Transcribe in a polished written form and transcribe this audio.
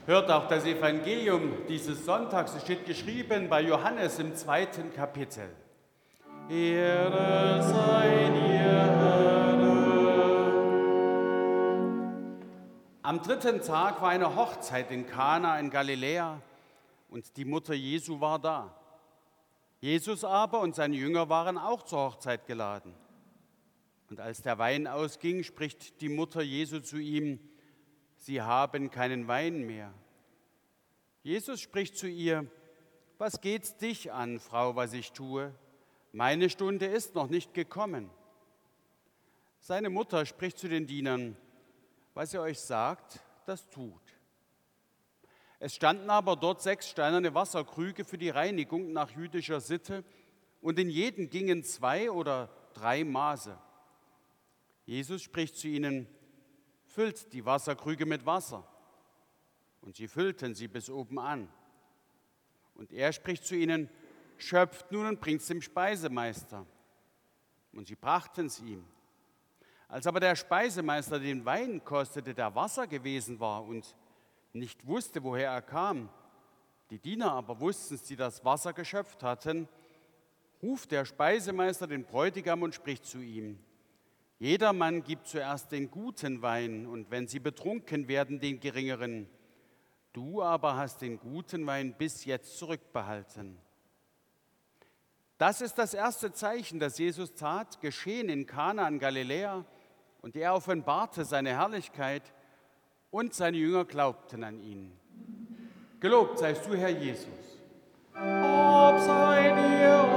Hört auch das Evangelium dieses Sonntags. Es steht geschrieben bei Johannes im 2. Kapitel. Ehre sei dir, Herr. Am 3. Tag war eine Hochzeit in Kana in Galiläa und die Mutter Jesu war da. Jesus aber und seine Jünger waren auch zur Hochzeit geladen. Und als der Wein ausging, spricht die Mutter Jesu zu ihm: Sie haben keinen Wein mehr. Jesus spricht zu ihr: Was geht's dich an, Frau, was ich tue? Meine Stunde ist noch nicht gekommen. Seine Mutter spricht zu den Dienern: Was er euch sagt, das tut. Es standen aber dort 6 steinerne Wasserkrüge für die Reinigung nach jüdischer Sitte, und in jeden gingen 2 oder 3 Maße. Jesus spricht zu ihnen: Füllt die Wasserkrüge mit Wasser. Und sie füllten sie bis oben an. Und er spricht zu ihnen: Schöpft nun und bringt's dem Speisemeister. Und sie brachten's ihm. Als aber der Speisemeister den Wein kostete, der Wasser gewesen war und nicht wusste, woher er kam, die Diener aber wussten, die das Wasser geschöpft hatten, ruft der Speisemeister den Bräutigam und spricht zu ihm: Jedermann gibt zuerst den guten Wein und wenn sie betrunken werden, den geringeren. Du aber hast den guten Wein bis jetzt zurückbehalten. Das ist das erste Zeichen, das Jesus tat, geschehen in Kana in Galiläa, und er offenbarte seine Herrlichkeit und seine Jünger glaubten an ihn. Gelobt seist du, Herr Jesus. Lob sei dir,